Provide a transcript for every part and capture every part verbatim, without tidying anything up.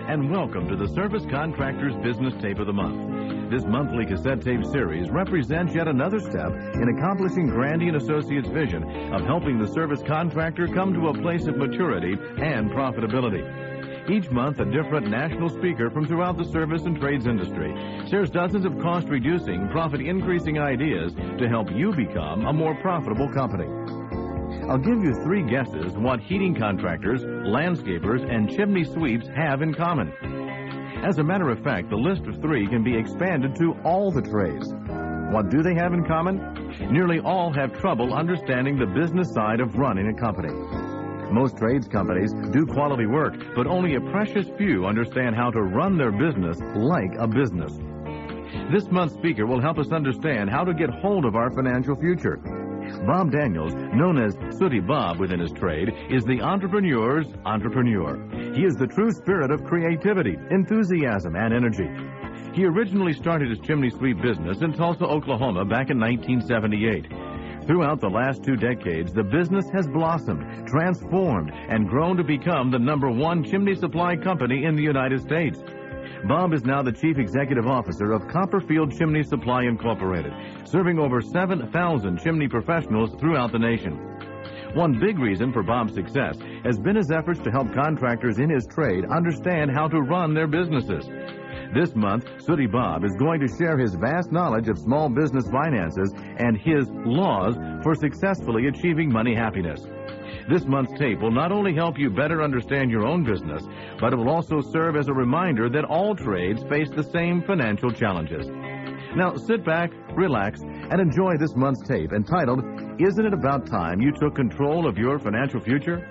and welcome to the Service Contractors Business Tape of the Month. This monthly cassette tape series represents yet another step in accomplishing Grandy and Associates' vision of helping the service contractor come to a place of maturity and profitability. Each month, a different national speaker from throughout the service and trades industry shares dozens of cost-reducing, profit-increasing ideas to help you become a more profitable company. I'll give you three guesses what heating contractors, landscapers, and chimney sweeps have in common. As a matter of fact, the list of three can be expanded to all the trades. What do they have in common? Nearly all have trouble understanding the business side of running a company. Most trades companies do quality work, but only a precious few understand how to run their business like a business. This month's speaker will help us understand how to get hold of our financial future. Bob Daniels, known as Sooty Bob within his trade, is the entrepreneur's entrepreneur. He is the true spirit of creativity, enthusiasm, and energy. He originally started his chimney sweep business in Tulsa, Oklahoma back in nineteen seventy-eight. Throughout the last two decades, the business has blossomed, transformed, and grown to become the number one chimney supply company in the United States. Bob is now the Chief Executive Officer of Copperfield Chimney Supply Incorporated, serving over seven thousand chimney professionals throughout the nation. One big reason for Bob's success has been his efforts to help contractors in his trade understand how to run their businesses. This month, Sooty Bob is going to share his vast knowledge of small business finances and his laws for successfully achieving money happiness. This month's tape will not only help you better understand your own business, but it will also serve as a reminder that all trades face the same financial challenges. Now, sit back, relax, and enjoy this month's tape entitled, Isn't It About Time You Took Control of Your Financial Future?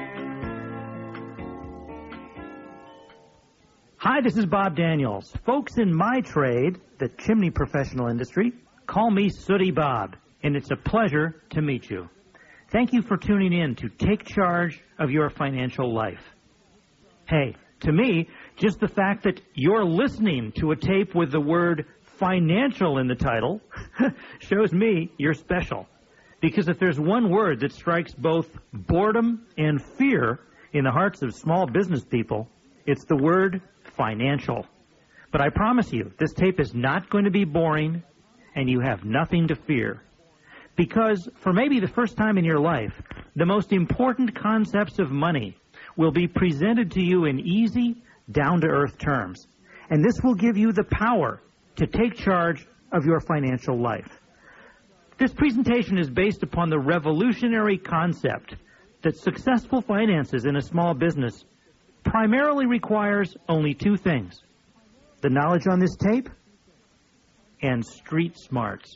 Hi, this is Bob Daniels. Folks in my trade, the chimney professional industry, call me Sooty Bob, and it's a pleasure to meet you. Thank you for tuning in to take charge of your financial life. Hey, to me, just the fact that you're listening to a tape with the word financial in the title shows me you're special. Because if there's one word that strikes both boredom and fear in the hearts of small business people, it's the word financial. But I promise you, this tape is not going to be boring, and you have nothing to fear. Because for maybe the first time in your life, the most important concepts of money will be presented to you in easy, down-to-earth terms. And this will give you the power to take charge of your financial life. This presentation is based upon the revolutionary concept that successful finances in a small business primarily requires only two things: the knowledge on this tape and street smarts.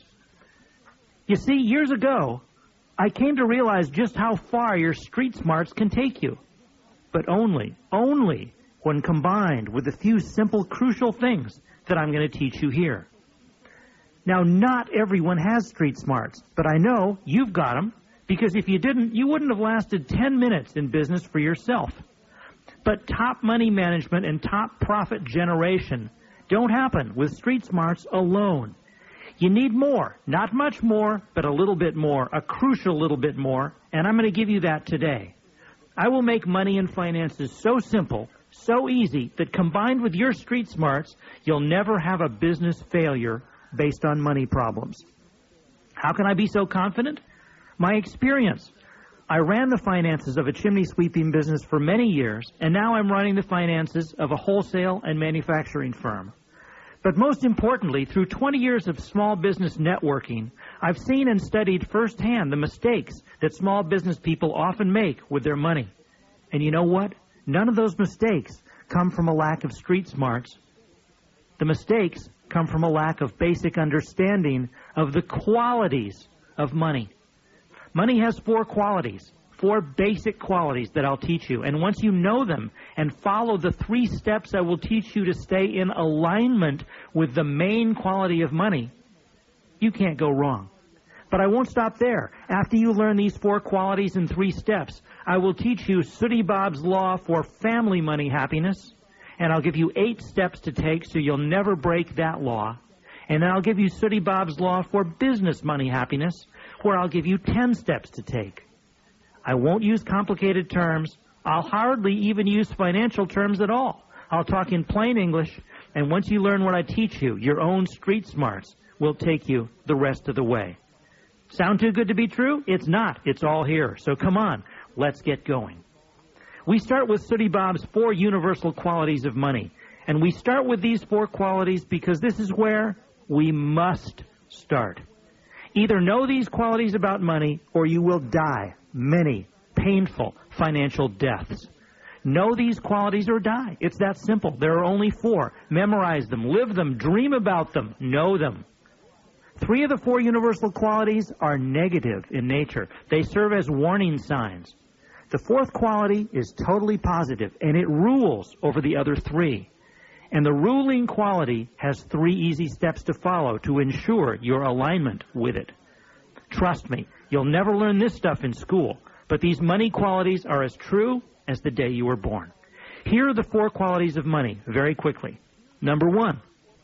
You see, years ago, I came to realize just how far your street smarts can take you. But only, only when combined with a few simple, crucial things that I'm going to teach you here. Now, not everyone has street smarts, but I know you've got them, because if you didn't, you wouldn't have lasted ten minutes in business for yourself. But top money management and top profit generation don't happen with street smarts alone. You need more, not much more, but a little bit more, a crucial little bit more, and I'm going to give you that today. I will make money and finances so simple, so easy, that combined with your street smarts, you'll never have a business failure based on money problems. How can I be so confident? My experience. I ran the finances of a chimney sweeping business for many years, and now I'm running the finances of a wholesale and manufacturing firm. But most importantly, through twenty years of small business networking, I've seen and studied firsthand the mistakes that small business people often make with their money. And you know what? None of those mistakes come from a lack of street smarts. The mistakes come from a lack of basic understanding of the qualities of money. Money has four qualities, four basic qualities that I'll teach you. And once you know them and follow the three steps I will teach you to stay in alignment with the main quality of money, you can't go wrong. But I won't stop there. After you learn these four qualities in three steps, I will teach you Sooty Bob's Law for family money happiness, and I'll give you eight steps to take so you'll never break that law. And then I'll give you Sooty Bob's Law for business money happiness, where I'll give you ten steps to take. I won't use complicated terms. I'll hardly even use financial terms at all. I'll talk in plain English, and once you learn what I teach you, your own street smarts will take you the rest of the way. Sound too good to be true? It's not. It's all here. So come on, let's get going. We start with Sooty Bob's four universal qualities of money. And we start with these four qualities because this is where we must start. Either know these qualities about money or you will die many painful financial deaths. Know these qualities or die. It's that simple. There are only four. Memorize them, live them, dream about them, know them. Three of the four universal qualities are negative in nature. They serve as warning signs. The fourth quality is totally positive, and it rules over the other three. And the ruling quality has three easy steps to follow to ensure your alignment with it. Trust me, you'll never learn this stuff in school, but these money qualities are as true as the day you were born. Here are the four qualities of money, very quickly. Number one,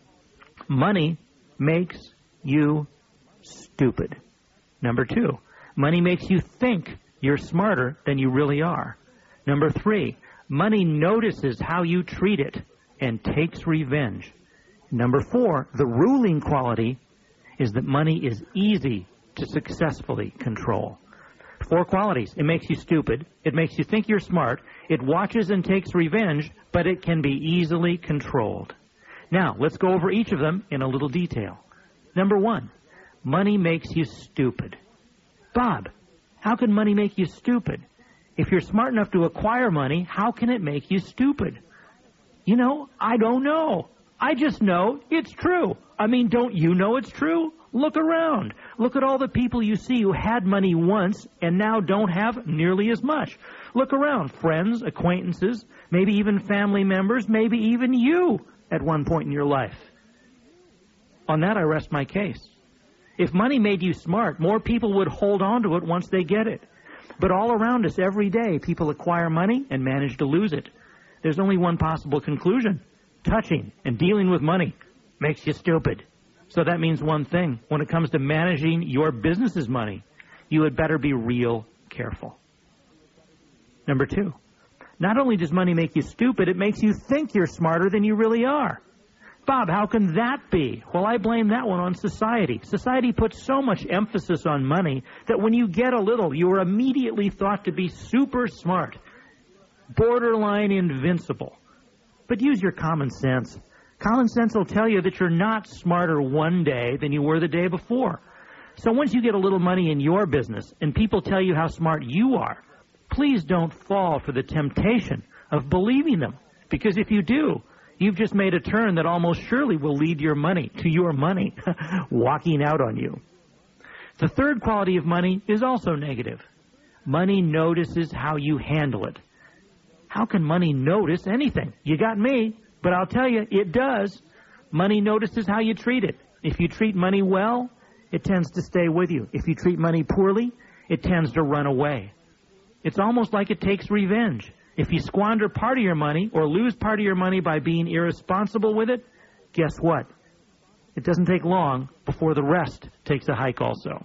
money makes you stupid. Number two, money makes you think you're smarter than you really are. Number three, money notices how you treat it and takes revenge. Number four, the ruling quality is that money is easy to successfully control. Four qualities. It makes you stupid. It makes you think you're smart. It watches and takes revenge, but it can be easily controlled. Now, let's go over each of them in a little detail. Number one, money makes you stupid. Bob, how can money make you stupid? If you're smart enough to acquire money, how can it make you stupid? You know, I don't know. I just know it's true. I mean, don't you know it's true? Look around. Look at all the people you see who had money once and now don't have nearly as much. Look around. Friends, acquaintances, maybe even family members, maybe even you at one point in your life. On that, I rest my case. If money made you smart, more people would hold on to it once they get it. But all around us every day, people acquire money and manage to lose it. There's only one possible conclusion. Touching and dealing with money makes you stupid. So that means one thing. When it comes to managing your business's money, you had better be real careful. Number two, not only does money make you stupid, it makes you think you're smarter than you really are. Bob, how can that be? Well, I blame that one on society. Society puts so much emphasis on money that when you get a little, you are immediately thought to be super smart, borderline invincible. But use your common sense. Common sense will tell you that you're not smarter one day than you were the day before. So once you get a little money in your business and people tell you how smart you are, please don't fall for the temptation of believing them. Because if you do, you've just made a turn that almost surely will lead your money to your money walking out on you. The third quality of money is also negative. Money notices how you handle it. How can money notice anything? You got me, but I'll tell you, it does. Money notices how you treat it. If you treat money well, it tends to stay with you. If you treat money poorly, it tends to run away. It's almost like it takes revenge. If you squander part of your money or lose part of your money by being irresponsible with it, guess what? It doesn't take long before the rest takes a hike also.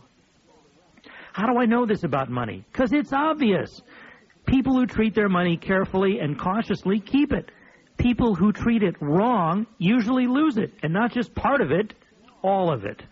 How do I know this about money? Because it's obvious. People who treat their money carefully and cautiously keep it. People who treat it wrong usually lose it, and not just part of it, all of it.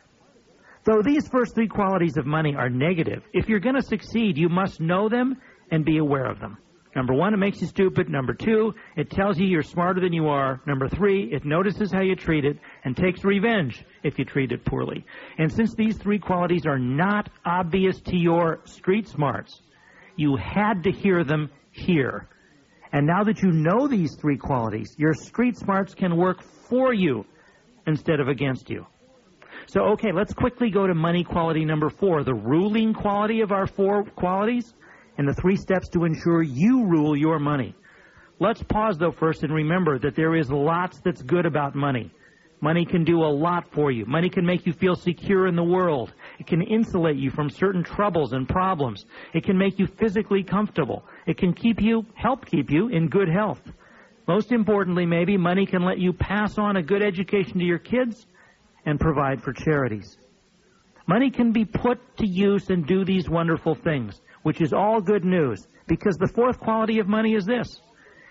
Though these first three qualities of money are negative, if you're going to succeed, you must know them and be aware of them. Number one, it makes you stupid. Number two, it tells you you're smarter than you are. Number three, it notices how you treat it and takes revenge if you treat it poorly. And since these three qualities are not obvious to your street smarts, you had to hear them here. And now that you know these three qualities, your street smarts can work for you instead of against you. So, okay, let's quickly go to money quality number four, the ruling quality of our four qualities, and the three steps to ensure you rule your money. Let's pause, though, first and remember that there is lots that's good about money. Money can do a lot for you. Money can make you feel secure in the world. It can insulate you from certain troubles and problems. It can make you physically comfortable. It can keep you, help keep you in good health. Most importantly, maybe, money can let you pass on a good education to your kids and provide for charities. Money can be put to use and do these wonderful things, which is all good news, because the fourth quality of money is this.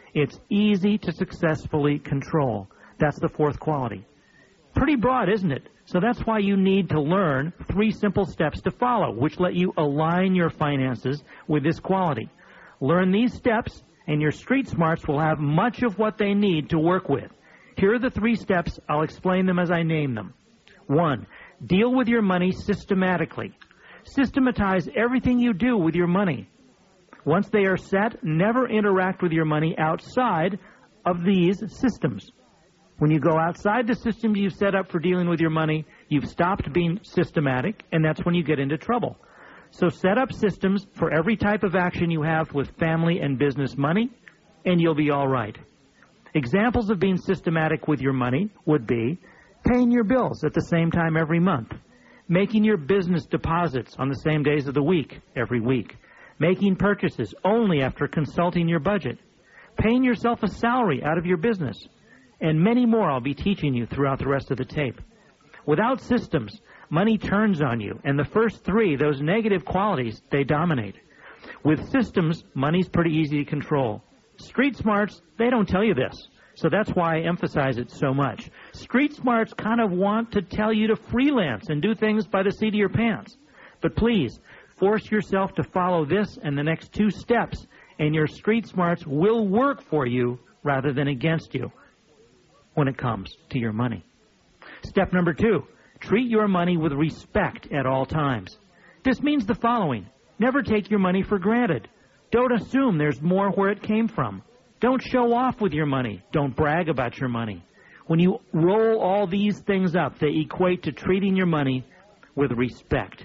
It's easy to successfully control. That's the fourth quality. Pretty broad, isn't it? So that's why you need to learn three simple steps to follow, which let you align your finances with this quality. Learn these steps, and your street smarts will have much of what they need to work with. Here are the three steps. I'll explain them as I name them. One, deal with your money systematically. Systematize everything you do with your money. Once they are set, never interact with your money outside of these systems. When you go outside the systems you've set up for dealing with your money, you've stopped being systematic, and that's when you get into trouble. So set up systems for every type of action you have with family and business money, and you'll be all right. Examples of being systematic with your money would be paying your bills at the same time every month, making your business deposits on the same days of the week every week, making purchases only after consulting your budget, paying yourself a salary out of your business, and many more I'll be teaching you throughout the rest of the tape. Without systems, money turns on you, and the first three, those negative qualities, they dominate. With systems, money's pretty easy to control. Street smarts, they don't tell you this, so that's why I emphasize it so much. Street smarts kind of want to tell you to freelance and do things by the seat of your pants. But please, force yourself to follow this and the next two steps, and your street smarts will work for you rather than against you when it comes to your money. Step number two, treat your money with respect at all times. This means the following. Never take your money for granted. Don't assume there's more where it came from. Don't show off with your money. Don't brag about your money. When you roll all these things up, they equate to treating your money with respect.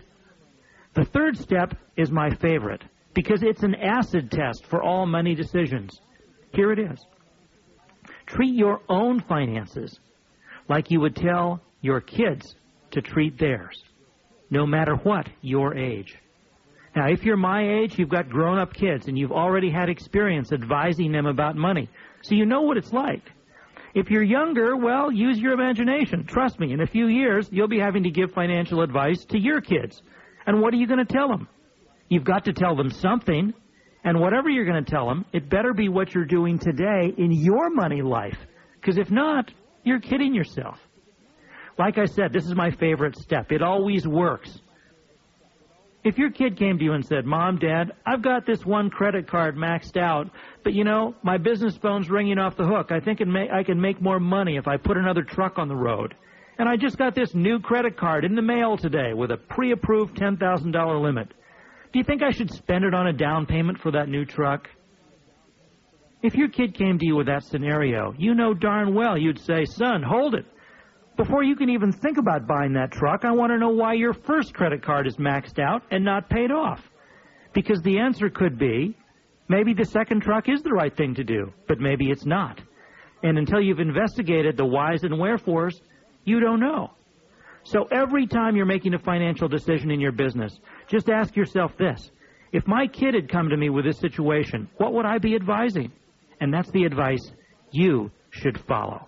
The third step is my favorite because it's an acid test for all money decisions. Here it is. Treat your own finances like you would tell your kids to treat theirs, no matter what your age. Now, if you're my age, you've got grown-up kids, and you've already had experience advising them about money, so you know what it's like. If you're younger, well, use your imagination. Trust me, in a few years, you'll be having to give financial advice to your kids. And what are you going to tell them? You've got to tell them something, and whatever you're going to tell them, it better be what you're doing today in your money life, because if not, you're kidding yourself. Like I said, this is my favorite step. It always works. If your kid came to you and said, Mom, Dad, I've got this one credit card maxed out, but, you know, my business phone's ringing off the hook. I think it may, I can make more money if I put another truck on the road. And I just got this new credit card in the mail today with a pre-approved ten thousand dollars limit. Do you think I should spend it on a down payment for that new truck? If your kid came to you with that scenario, you know darn well you'd say, Son, hold it. Before you can even think about buying that truck, I want to know why your first credit card is maxed out and not paid off. Because the answer could be, maybe the second truck is the right thing to do, but maybe it's not. And until you've investigated the whys and wherefores, you don't know. So every time you're making a financial decision in your business, just ask yourself this. If my kid had come to me with this situation, what would I be advising? And that's the advice you should follow.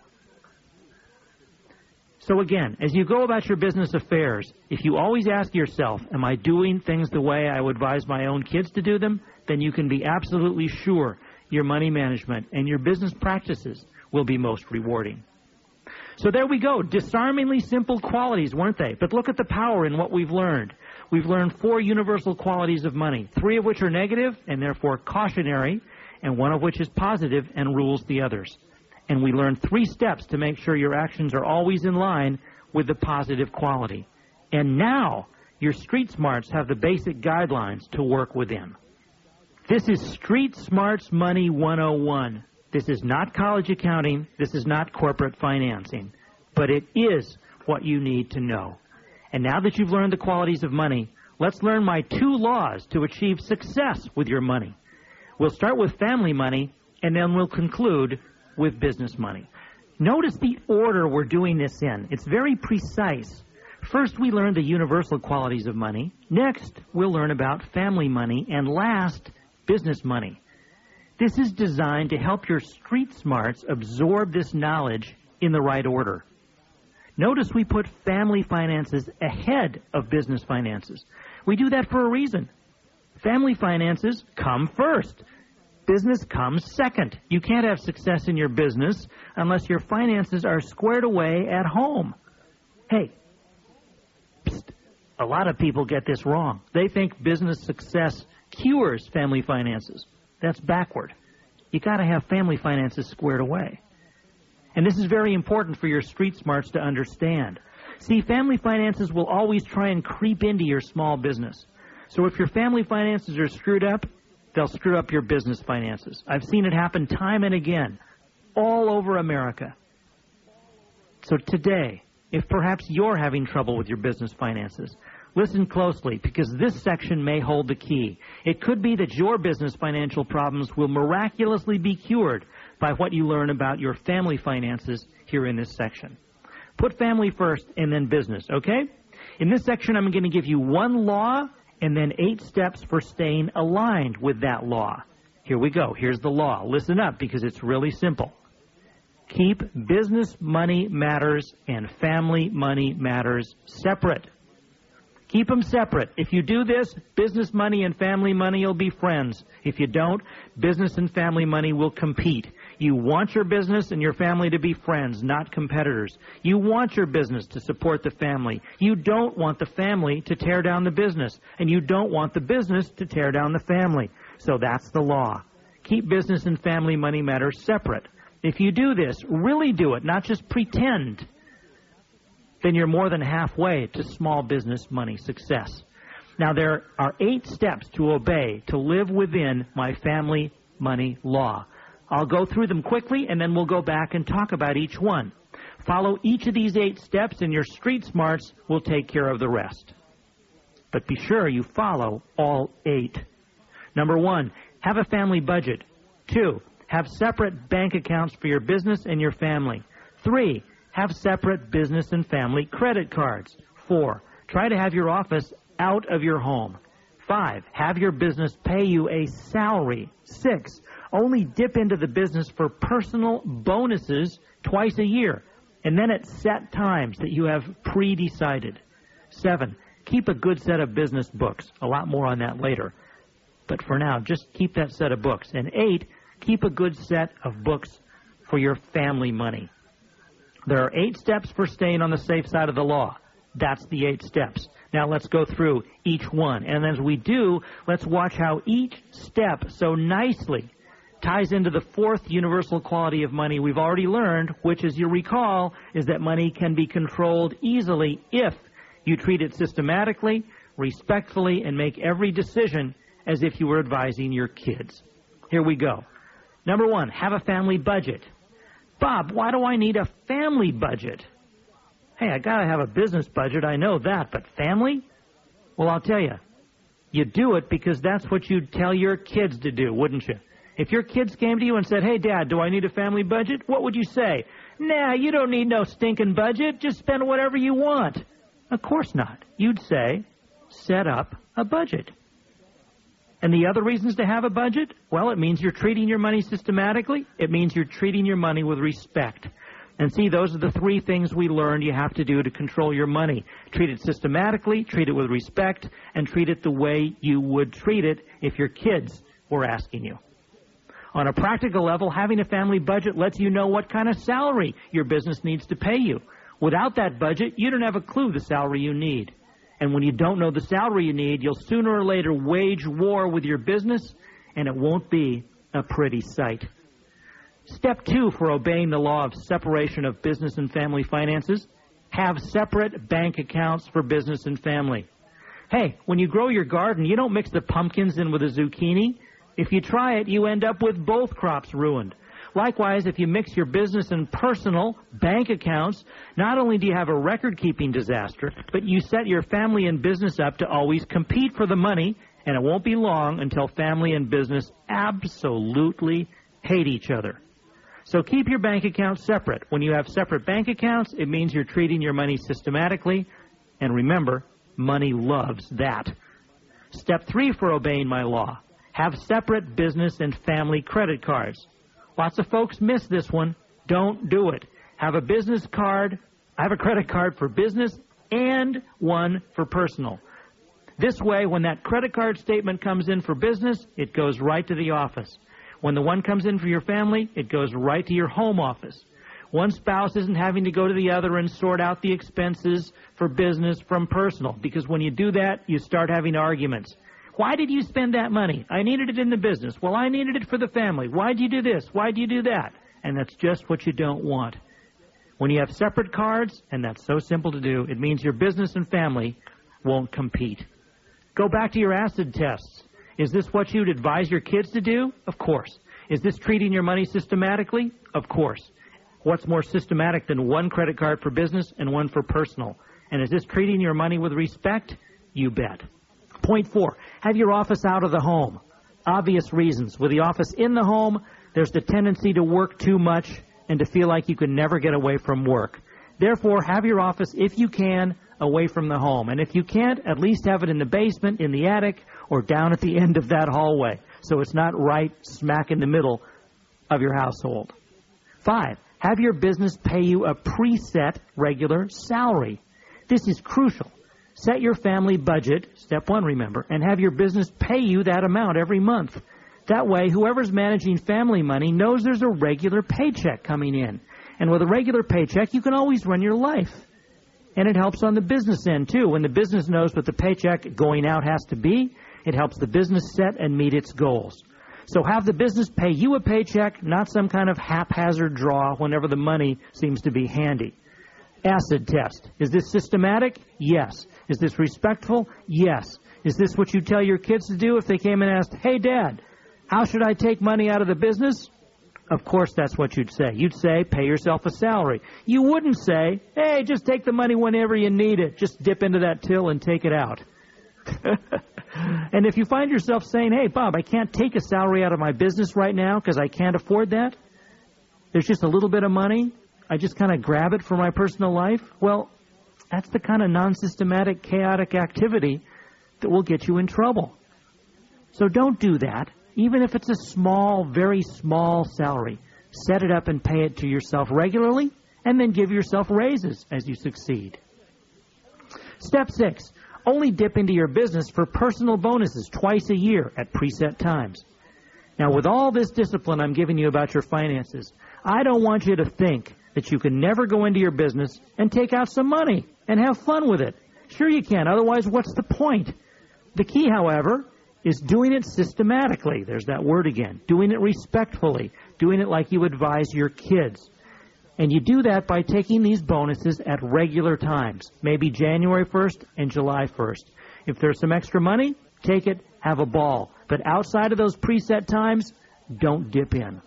So again, as you go about your business affairs, if you always ask yourself, am I doing things the way I would advise my own kids to do them, then you can be absolutely sure your money management and your business practices will be most rewarding. So there we go. Disarmingly simple qualities, weren't they? But look at the power in what we've learned. We've learned four universal qualities of money, three of which are negative and therefore cautionary, and one of which is positive and rules the others. And we learned three steps to make sure your actions are always in line with the positive quality. And now your street smarts have the basic guidelines to work within. This is Street Smarts Money one oh one. This is not college accounting. This is not corporate financing. But it is what you need to know. And now that you've learned the qualities of money, let's learn my two laws to achieve success with your money. We'll start with family money, and then we'll conclude with business money. Notice the order we're doing this in. It's very precise. First, we learn the universal qualities of money. Next, we'll learn about family money. And last, business money. This is designed to help your street smarts absorb this knowledge in the right order. Notice we put family finances ahead of business finances. We do that for a reason. Family finances come first. Business comes second. You can't have success in your business unless your finances are squared away at home. Hey, psst, a lot of people get this wrong. They think business success cures family finances. That's backward. You got to have family finances squared away. And this is very important for your street smarts to understand. See, family finances will always try and creep into your small business. So if your family finances are screwed up, they'll screw up your business finances. I've seen it happen time and again, all over America. So today, if perhaps you're having trouble with your business finances, listen closely, because this section may hold the key. It could be that your business financial problems will miraculously be cured by what you learn about your family finances here in this section. Put family first and then business, okay? In this section, I'm going to give you one law and then eight steps for staying aligned with that law. Here we go. Here's the law. Listen up, because it's really simple. Keep business money matters and family money matters separate. Keep them separate. If you do this, business money and family money will be friends. If you don't, business and family money will compete. You want your business and your family to be friends, not competitors. You want your business to support the family. You don't want the family to tear down the business, and you don't want the business to tear down the family. So that's the law. Keep business and family money matters separate. If you do this, really do it, not just pretend, then you're more than halfway to small business money success. Now, there are eight steps to obey to live within my family money law. I'll go through them quickly, and then we'll go back and talk about each one. Follow each of these eight steps, and your street smarts will take care of the rest. But be sure you follow all eight. Number one, have a family budget. Two, have separate bank accounts for your business and your family. Three, have separate business and family credit cards. Four, try to have your office out of your home. Five, have your business pay you a salary. Six, only dip into the business for personal bonuses twice a year, and then at set times that you have pre-decided. Seven, keep a good set of business books. A lot more on that later. But for now, just keep that set of books. And eight, keep a good set of books for your family money. There are eight steps for staying on the safe side of the law. That's the eight steps. Now let's go through each one. And as we do, let's watch how each step so nicely ties into the fourth universal quality of money we've already learned, which, as you recall, is that money can be controlled easily if you treat it systematically, respectfully, and make every decision as if you were advising your kids. Here we go. Number one, have a family budget. Bob, why do I need a family budget? Hey, I got to have a business budget, I know that, but family? Well, I'll tell you, you do it because that's what you'd tell your kids to do, wouldn't you? If your kids came to you and said, hey, Dad, do I need a family budget? What would you say? Nah, you don't need no stinking budget. Just spend whatever you want. Of course not. You'd say, set up a budget. And the other reasons to have a budget? Well, it means you're treating your money systematically. It means you're treating your money with respect. And see, those are the three things we learned you have to do to control your money. Treat it systematically, treat it with respect, and treat it the way you would treat it if your kids were asking you. On a practical level, having a family budget lets you know what kind of salary your business needs to pay you. Without that budget, you don't have a clue the salary you need. And when you don't know the salary you need, you'll sooner or later wage war with your business, and it won't be a pretty sight. Step two for obeying the law of separation of business and family finances, have separate bank accounts for business and family. Hey, when you grow your garden, you don't mix the pumpkins in with the zucchini. If you try it, you end up with both crops ruined. Likewise, if you mix your business and personal bank accounts, not only do you have a record-keeping disaster, but you set your family and business up to always compete for the money, and it won't be long until family and business absolutely hate each other. So keep your bank accounts separate. When you have separate bank accounts, it means you're treating your money systematically, and remember, money loves that. Step three for obeying my law. Have separate business and family credit cards. Lots of folks miss this one. Don't do it. Have a business card, have a credit card for business and one for personal. This way, when that credit card statement comes in for business, it goes right to the office. When the one comes in for your family, it goes right to your home office. One spouse isn't having to go to the other and sort out the expenses for business from personal, because when you do that, you start having arguments. Why did you spend that money? I needed it in the business. Well, I needed it for the family. Why'd you do this? Why'd you do that? And that's just what you don't want. When you have separate cards, and that's so simple to do, it means your business and family won't compete. Go back to your acid tests. Is this what you'd advise your kids to do? Of course. Is this treating your money systematically? Of course. What's more systematic than one credit card for business and one for personal? And is this treating your money with respect? You bet. Point four, have your office out of the home. Obvious reasons. With the office in the home, there's the tendency to work too much and to feel like you can never get away from work. Therefore, have your office, if you can, away from the home. And if you can't, at least have it in the basement, in the attic, or down at the end of that hallway, so it's not right smack in the middle of your household. Five, have your business pay you a preset regular salary. This is crucial. Set your family budget, step one, remember, and have your business pay you that amount every month. That way, whoever's managing family money knows there's a regular paycheck coming in. And with a regular paycheck, you can always run your life. And it helps on the business end, too. When the business knows what the paycheck going out has to be, it helps the business set and meet its goals. So have the business pay you a paycheck, not some kind of haphazard draw whenever the money seems to be handy. Acid test. Is this systematic? Yes. Is this respectful? Yes. Is this what you tell your kids to do if they came and asked, hey, Dad, how should I take money out of the business? Of course that's what you'd say. You'd say, pay yourself a salary. You wouldn't say, hey, just take the money whenever you need it. Just dip into that till and take it out. And if you find yourself saying, hey, Bob, I can't take a salary out of my business right now because I can't afford that. There's just a little bit of money. I just kind of grab it for my personal life. Well, that's the kind of non-systematic, chaotic activity that will get you in trouble. So don't do that. Even if it's a small, very small salary, set it up and pay it to yourself regularly, and then give yourself raises as you succeed. Step six, only dip into your business for personal bonuses twice a year at preset times. Now, with all this discipline I'm giving you about your finances, I don't want you to think that you can never go into your business and take out some money and have fun with it. Sure you can, otherwise what's the point? The key, however, is doing it systematically. There's that word again. Doing it respectfully. Doing it like you advise your kids. And you do that by taking these bonuses at regular times, maybe January first and July first. If there's some extra money, take it, have a ball. But outside of those preset times, don't dip in.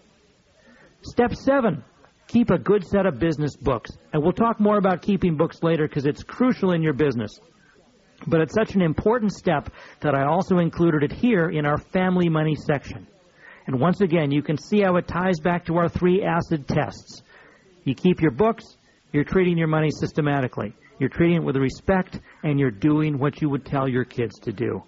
Step seven, keep a good set of business books. And we'll talk more about keeping books later because it's crucial in your business. But it's such an important step that I also included it here in our family money section. And once again, you can see how it ties back to our three acid tests. You keep your books, you're treating your money systematically. You're treating it with respect, and you're doing what you would tell your kids to do.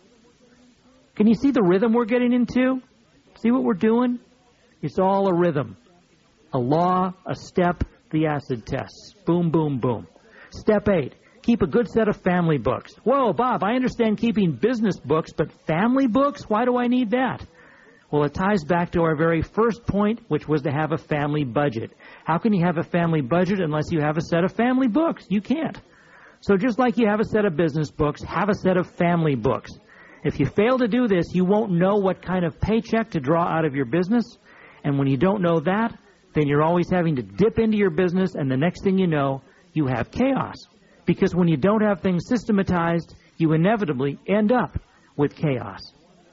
Can you see the rhythm we're getting into? See what we're doing? It's all a rhythm. A law, a step, the acid tests. Boom, boom, boom. Step eight. Keep a good set of family books. Whoa, Bob, I understand keeping business books, but family books? Why do I need that? Well, it ties back to our very first point, which was to have a family budget. How can you have a family budget unless you have a set of family books? You can't. So just like you have a set of business books, have a set of family books. If you fail to do this, you won't know what kind of paycheck to draw out of your business. And when you don't know that, then you're always having to dip into your business, and the next thing you know, you have chaos. Because when you don't have things systematized, you inevitably end up with chaos.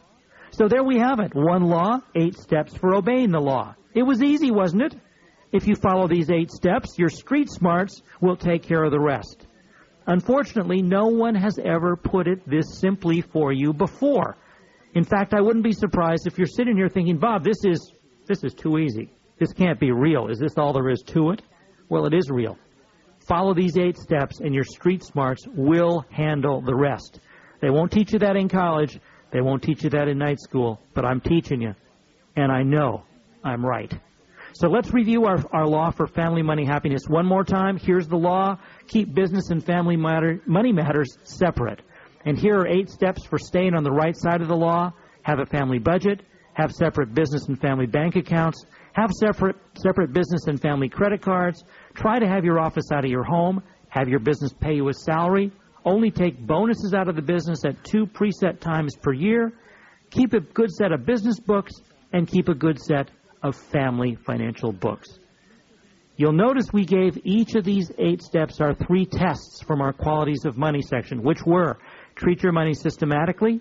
So there we have it. One law, eight steps for obeying the law. It was easy, wasn't it? If you follow these eight steps, your street smarts will take care of the rest. Unfortunately, no one has ever put it this simply for you before. In fact, I wouldn't be surprised if you're sitting here thinking, Bob, this is this is too easy. This can't be real. Is this all there is to it? Well, it is real. Follow these eight steps, and your street smarts will handle the rest. They won't teach you that in college. They won't teach you that in night school. But I'm teaching you, and I know I'm right. So let's review our, our law for family money happiness one more time. Here's the law. Keep business and family matter, money matters separate. And here are eight steps for staying on the right side of the law. Have a family budget. have separate business and family bank accounts, have separate separate business and family credit cards, try to have your office out of your home, have your business pay you a salary, only take bonuses out of the business at two preset times per year, keep a good set of business books, and keep a good set of family financial books. You'll notice we gave each of these eight steps our three tests from our qualities of money section, which were treat your money systematically,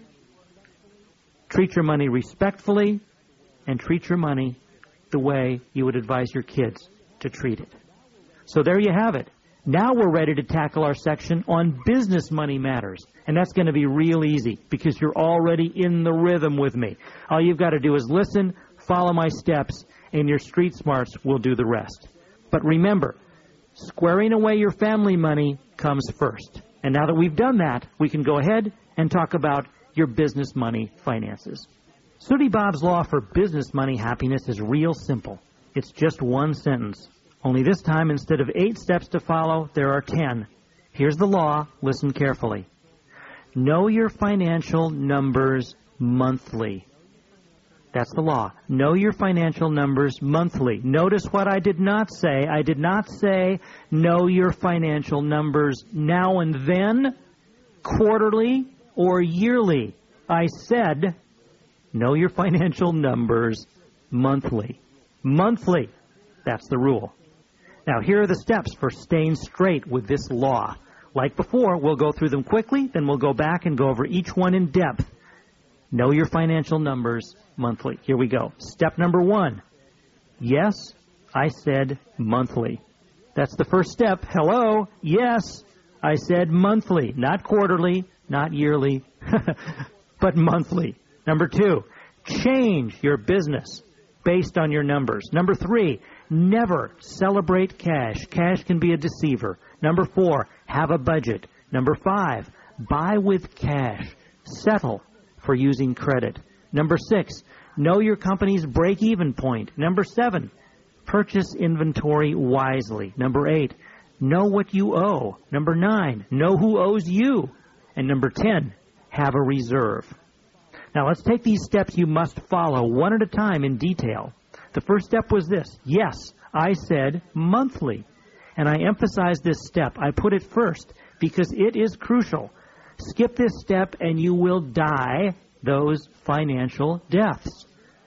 treat your money respectfully, and treat your money the way you would advise your kids to treat it. So there you have it. Now we're ready to tackle our section on business money matters. And that's going to be real easy because you're already in the rhythm with me. All you've got to do is listen, follow my steps, and your street smarts will do the rest. But remember, squaring away your family money comes first. And now that we've done that, we can go ahead and talk about your business money finances. Sooty Bob's law for business money happiness is real simple. It's just one sentence. Only this time, instead of eight steps to follow, there are ten. Here's the law. Listen carefully. Know your financial numbers monthly. That's the law. Know your financial numbers monthly. Notice what I did not say. I did not say know your financial numbers now and then, quarterly, or yearly. I said know your financial numbers monthly. Monthly. That's the rule. Now, here are the steps for staying straight with this law. Like before, we'll go through them quickly, then we'll go back and go over each one in depth. Know your financial numbers monthly. Here we go. Step number one. Yes, I said monthly. That's the first step. Hello. Yes, I said monthly. Not quarterly, not yearly, but monthly. Number two, change your business based on your numbers. Number three, never celebrate cash. Cash can be a deceiver. Number four, have a budget. Number five, buy with cash. Settle for using credit. Number six, know your company's break-even point. Number seven, purchase inventory wisely. Number eight, know what you owe. Number nine, know who owes you. And number ten, have a reserve. Now let's take these steps you must follow one at a time in detail. The first step was this. Yes, I said monthly. And I emphasize this step. I put it first because it is crucial. Skip this step and you will die those financial deaths.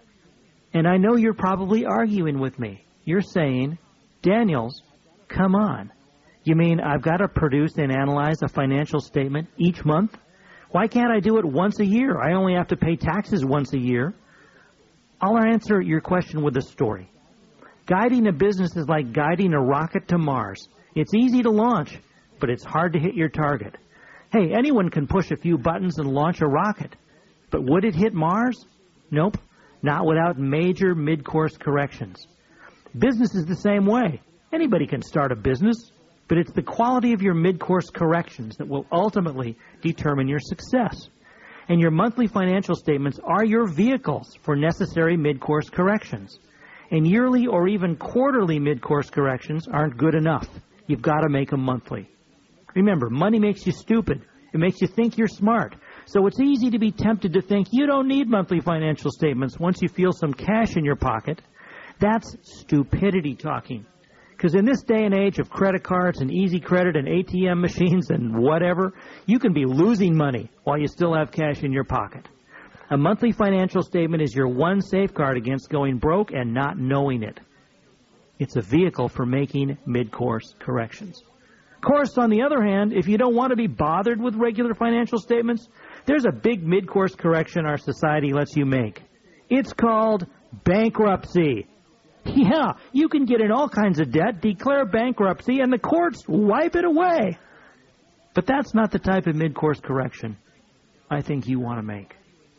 And I know you're probably arguing with me. You're saying, Daniels, come on. You mean I've got to produce and analyze a financial statement each month? Why can't I do it once a year? I only have to pay taxes once a year. I'll answer your question with a story. Guiding a business is like guiding a rocket to Mars. It's easy to launch, but it's hard to hit your target. Hey, anyone can push a few buttons and launch a rocket. But would it hit Mars? Nope, not without major mid-course corrections. Business is the same way. Anybody can start a business, but it's the quality of your mid-course corrections that will ultimately determine your success. And your monthly financial statements are your vehicles for necessary mid-course corrections. And yearly or even quarterly mid-course corrections aren't good enough. You've got to make them monthly. Remember, money makes you stupid. It makes you think you're smart. So it's easy to be tempted to think you don't need monthly financial statements once you feel some cash in your pocket. That's stupidity talking. Because in this day and age of credit cards and easy credit and A T M machines and whatever, you can be losing money while you still have cash in your pocket. A monthly financial statement is your one safeguard against going broke and not knowing it. It's a vehicle for making mid-course corrections. Of course, on the other hand, if you don't want to be bothered with regular financial statements, there's a big mid-course correction our society lets you make. It's called bankruptcy. Yeah, you can get in all kinds of debt, declare bankruptcy, and the courts wipe it away. But that's not the type of mid-course correction I think you want to make.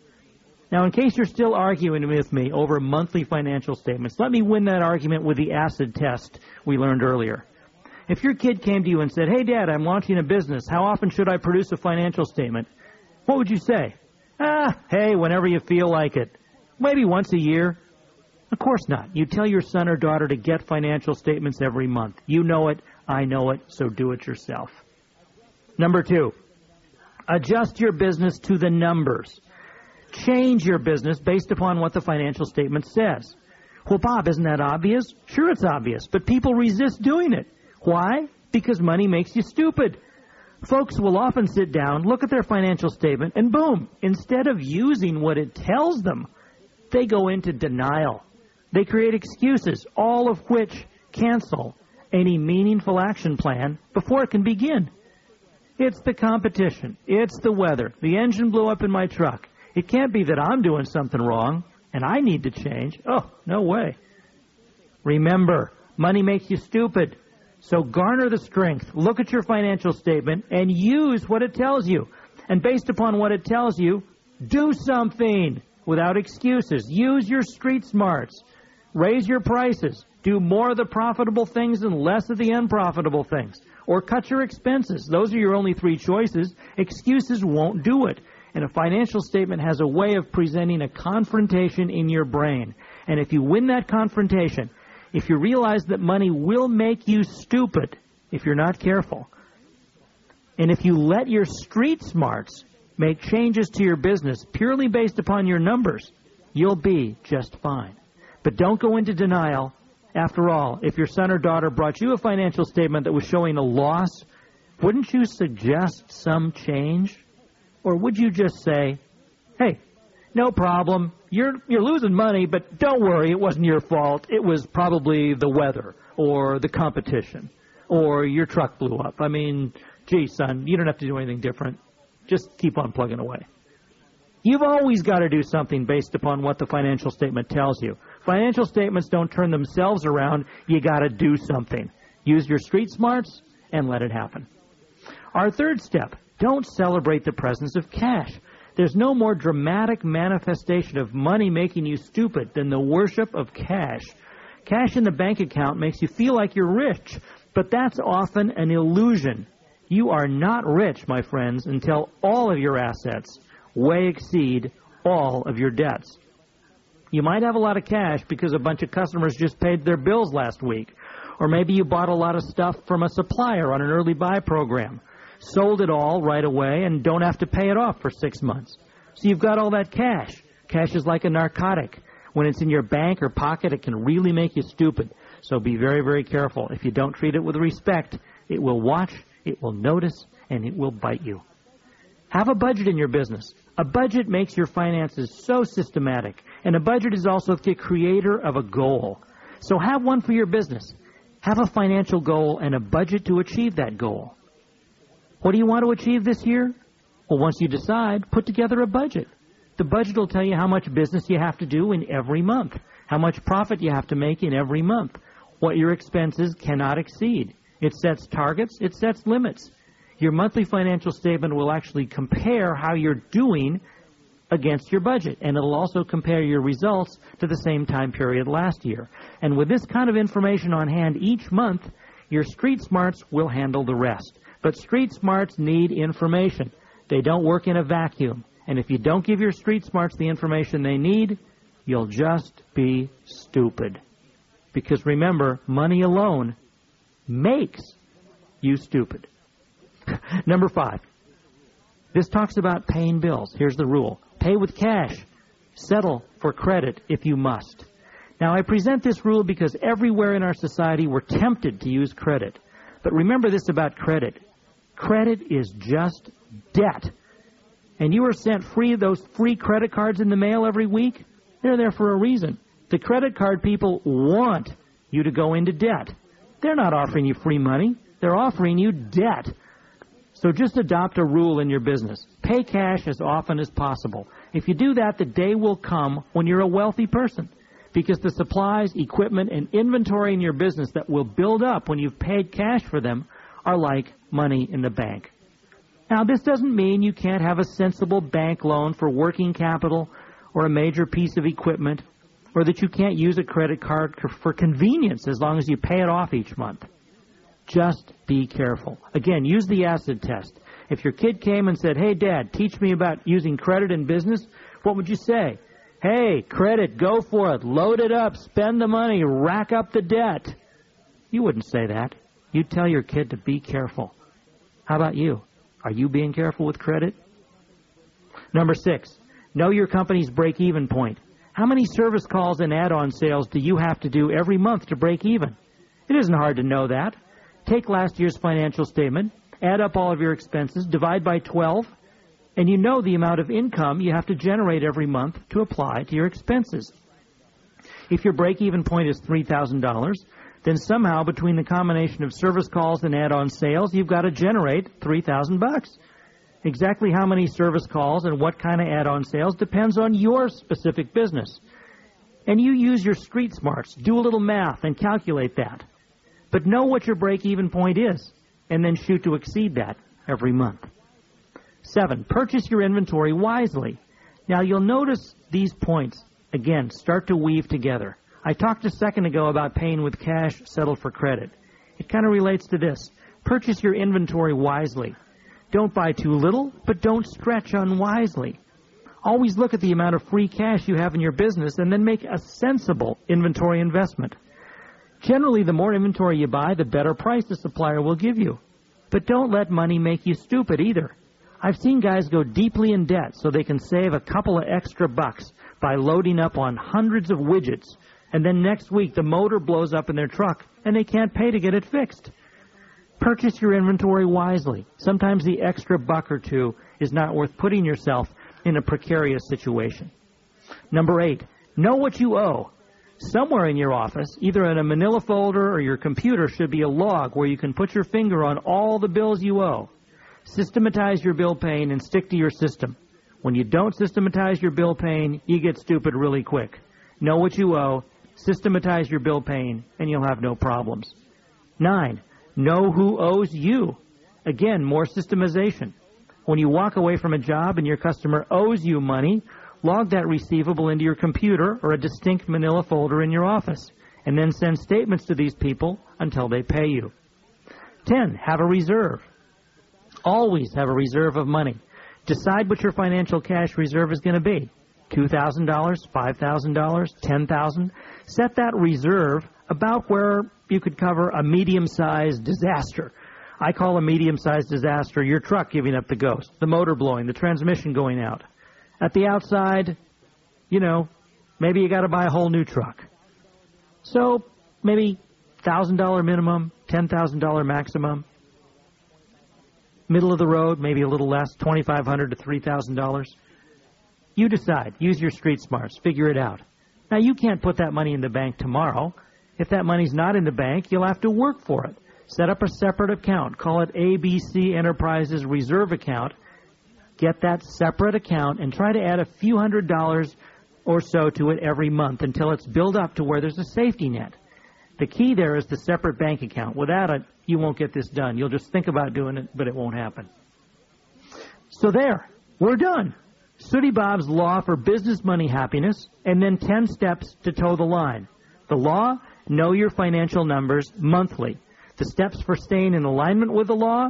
Now, in case you're still arguing with me over monthly financial statements, let me win that argument with the acid test we learned earlier. If your kid came to you and said, hey, Dad, I'm launching a business. How often should I produce a financial statement? What would you say? Ah, hey, whenever you feel like it. Maybe once a year. Of course not. You tell your son or daughter to get financial statements every month. You know it. I know it. So do it yourself. Number two, adjust your business to the numbers. Change your business based upon what the financial statement says. Well, Bob, isn't that obvious? Sure, it's obvious, but people resist doing it. Why? Because money makes you stupid. Folks will often sit down, look at their financial statement, and boom, instead of using what it tells them, they go into denial. They create excuses, all of which cancel any meaningful action plan before it can begin. It's the competition. It's the weather. The engine blew up in my truck. It can't be that I'm doing something wrong and I need to change. Oh, no way. Remember, money makes you stupid. So garner the strength, look at your financial statement, and use what it tells you. And based upon what it tells you, do something without excuses. Use your street smarts. Raise your prices. Do more of the profitable things and less of the unprofitable things. Or cut your expenses. Those are your only three choices. Excuses won't do it. And a financial statement has a way of presenting a confrontation in your brain. And if you win that confrontation, if you realize that money will make you stupid if you're not careful, and if you let your street smarts make changes to your business purely based upon your numbers, you'll be just fine. But don't go into denial. After all, if your son or daughter brought you a financial statement that was showing a loss, wouldn't you suggest some change? Or would you just say, hey, no problem, you're you're losing money, but don't worry, it wasn't your fault. It was probably the weather or the competition or your truck blew up. I mean, gee, son, you don't have to do anything different. Just keep on plugging away. You've always got to do something based upon what the financial statement tells you. Financial statements don't turn themselves around. You got to do something. Use your street smarts and let it happen. Our third step, don't celebrate the presence of cash. There's no more dramatic manifestation of money making you stupid than the worship of cash. Cash in the bank account makes you feel like you're rich, but that's often an illusion. You are not rich, my friends, until all of your assets way exceed all of your debts. You might have a lot of cash because a bunch of customers just paid their bills last week, or maybe you bought a lot of stuff from a supplier on an early buy program. Sold it all right away and don't have to pay it off for six months. So you've got all that cash. Cash is like a narcotic. When it's in your bank or pocket, it can really make you stupid. So be very, very careful. If you don't treat it with respect, it will watch, it will notice, and it will bite you. Have a budget in your business. A budget makes your finances so systematic. And a budget is also the creator of a goal. So have one for your business. Have a financial goal and a budget to achieve that goal. What do you want to achieve this year? Well, once you decide, put together a budget. The budget will tell you how much business you have to do in every month, how much profit you have to make in every month, what your expenses cannot exceed. It sets targets, it sets limits. Your monthly financial statement will actually compare how you're doing against your budget, and it'll also compare your results to the same time period last year. And with this kind of information on hand each month, your street smarts will handle the rest. But street smarts need information. They don't work in a vacuum. And if you don't give your street smarts the information they need, you'll just be stupid. Because remember, money alone makes you stupid. Number five. This talks about paying bills. Here's the rule. Pay with cash. Settle for credit if you must. Now, I present this rule because everywhere in our society we're tempted to use credit. But remember this about credit. Credit is just debt. And you are sent free those free credit cards in the mail every week. They're there for a reason. The credit card people want you to go into debt. They're not offering you free money. They're offering you debt. So just adopt a rule in your business. Pay cash as often as possible. If you do that, the day will come when you're a wealthy person. Because the supplies, equipment, and inventory in your business that will build up when you've paid cash for them are like money in the bank. Now, this doesn't mean you can't have a sensible bank loan for working capital or a major piece of equipment, or that you can't use a credit card for convenience as long as you pay it off each month. Just be careful. Again, use the acid test. If your kid came and said, hey, Dad, teach me about using credit in business, what would you say? Hey, credit, go for it. Load it up. Spend the money. Rack up the debt. You wouldn't say that. You'd tell your kid to be careful. How about you? Are you being careful with credit? Number six, Know your company's break-even point. How many service calls and add-on sales do you have to do every month to break even? It isn't hard to know that. Take last year's financial statement, add up all of your expenses, divide by twelve, and you know the amount of income you have to generate every month to apply to your expenses. If your break-even point is three thousand dollars, then somehow between the combination of service calls and add-on sales, you've got to generate three thousand bucks. Exactly how many service calls and what kind of add-on sales depends on your specific business. And you use your street smarts, do a little math, and calculate that. But know what your break-even point is, and then shoot to exceed that every month. Seven, purchase your inventory wisely. Now, you'll notice these points, again, start to weave together. I talked a second ago about paying with cash settled for credit. It kind of relates to this. Purchase your inventory wisely. Don't buy too little, but don't stretch unwisely. Always look at the amount of free cash you have in your business and then make a sensible inventory investment. Generally, the more inventory you buy, the better price the supplier will give you. But don't let money make you stupid either. I've seen guys go deeply in debt so they can save a couple of extra bucks by loading up on hundreds of widgets, and then next week the motor blows up in their truck and they can't pay to get it fixed. Purchase your inventory wisely. Sometimes the extra buck or two is not worth putting yourself in a precarious situation. Number eight, know what you owe. Somewhere in your office, either in a manila folder or your computer, should be a log where you can put your finger on all the bills you owe. Systematize your bill paying and stick to your system. When you don't systematize your bill paying, you get stupid really quick. Know what you owe, systematize your bill paying, and you'll have no problems. Nine, know who owes you. Again, more systemization. When you walk away from a job and your customer owes you money, log that receivable into your computer or a distinct manila folder in your office, and then send statements to these people until they pay you. Ten, have a reserve. Always have a reserve of money. Decide what your financial cash reserve is going to be. two thousand dollars, five thousand dollars, ten thousand dollars. Set that reserve about where you could cover a medium-sized disaster. I call a medium-sized disaster your truck giving up the ghost, the motor blowing, the transmission going out. At the outside, you know, maybe you got to buy a whole new truck. So maybe one thousand dollars minimum, ten thousand dollars maximum. Middle of the road, maybe a little less, twenty-five hundred dollars to three thousand dollars. You decide. Use your street smarts. Figure it out. Now, you can't put that money in the bank tomorrow. If that money's not in the bank, you'll have to work for it. Set up a separate account. Call it A B C Enterprises Reserve Account. Get that separate account and try to add a few hundred dollars or so to it every month until it's built up to where there's a safety net. The key there is the separate bank account. Without it, you won't get this done. You'll just think about doing it, but it won't happen. So there, we're done. Sooty Bob's Law for Business Money Happiness, and then ten steps to toe the line. The law, know your financial numbers monthly. The steps for staying in alignment with the law,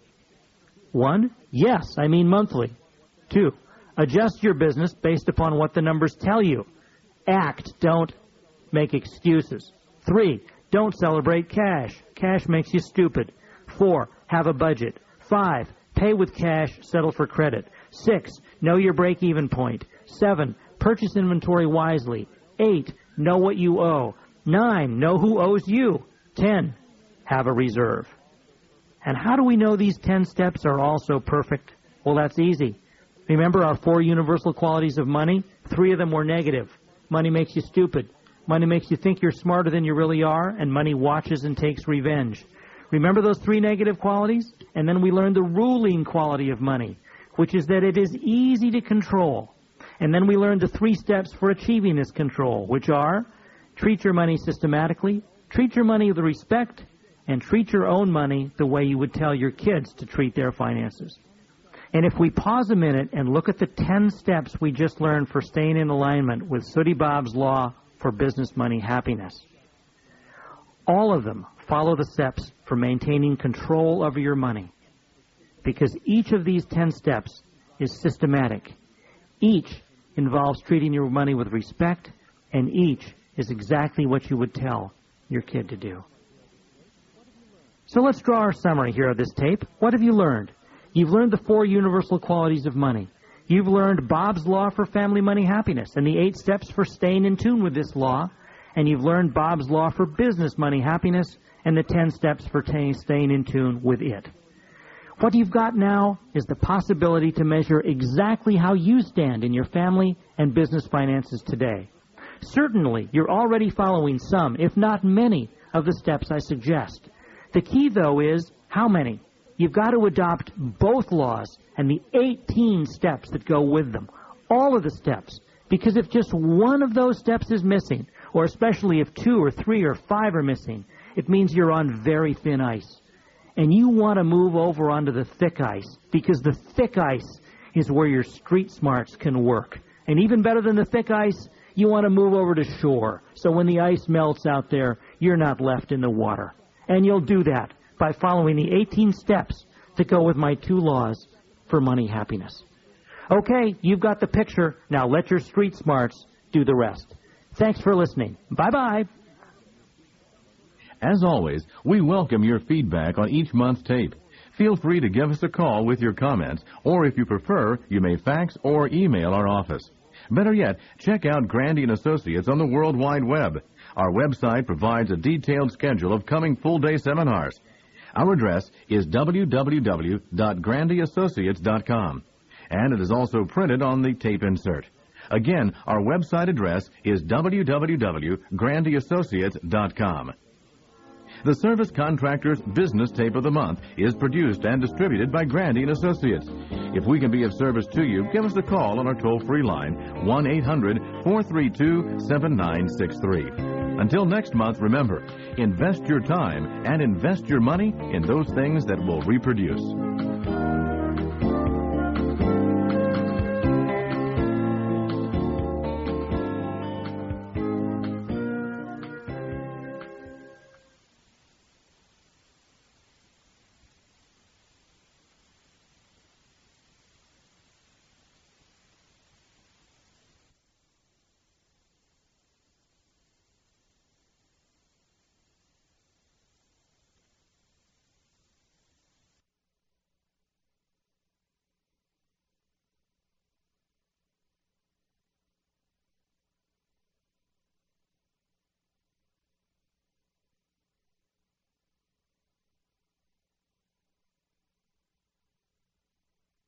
one, yes, I mean monthly. Two, adjust your business based upon what the numbers tell you. Act, don't make excuses. Three, don't celebrate cash. Cash makes you stupid. Four, have a budget. Five, pay with cash, settle for credit. Six, know your break-even point. Seven, purchase inventory wisely. Eight, know what you owe. Nine, know who owes you. Ten, have a reserve. And how do we know these ten steps are all so perfect? Well, that's easy. Remember our four universal qualities of money? Three of them were negative. Money makes you stupid. Money makes you think you're smarter than you really are, and money watches and takes revenge. Remember those three negative qualities? And then we learned the ruling quality of money, which is that it is easy to control. And then we learned the three steps for achieving this control, which are treat your money systematically, treat your money with respect, and treat your own money the way you would tell your kids to treat their finances. And if we pause a minute and look at the ten steps we just learned for staying in alignment with Sooty Bob's Law for Business Money Happiness, all of them follow the steps for maintaining control over your money, because each of these ten steps is systematic. Each involves treating your money with respect, and each is exactly what you would tell your kid to do. So let's draw our summary here of this tape. What have you learned? You've learned the four universal qualities of money. You've learned Bob's Law for Family Money Happiness and the eight steps for staying in tune with this law. And you've learned Bob's Law for Business Money Happiness and the ten steps for t- staying in tune with it. What you've got now is the possibility to measure exactly how you stand in your family and business finances today. Certainly, you're already following some, if not many, of the steps I suggest. The key, though, is how many? You've got to adopt both laws and the eighteen steps that go with them. All of the steps. Because if just one of those steps is missing, or especially if two or three or five are missing, it means you're on very thin ice. And you want to move over onto the thick ice, because the thick ice is where your street smarts can work. And even better than the thick ice, you want to move over to shore. So when the ice melts out there, you're not left in the water. And you'll do that by following the eighteen steps that go with my two laws for money happiness. Okay, you've got the picture. Now let your street smarts do the rest. Thanks for listening. Bye-bye. As always, we welcome your feedback on each month's tape. Feel free to give us a call with your comments, or if you prefer, you may fax or email our office. Better yet, check out Grandy and Associates on the World Wide Web. Our website provides a detailed schedule of coming full-day seminars. Our address is w w w dot grandy associates dot com, and it is also printed on the tape insert. Again, our website address is w w w dot grandy associates dot com. The Service Contractors Business Tape of the Month is produced and distributed by Grandy and Associates. If we can be of service to you, give us a call on our toll-free line, one eight hundred, four three two, seven nine six three. Until next month, remember, invest your time and invest your money in those things that will reproduce.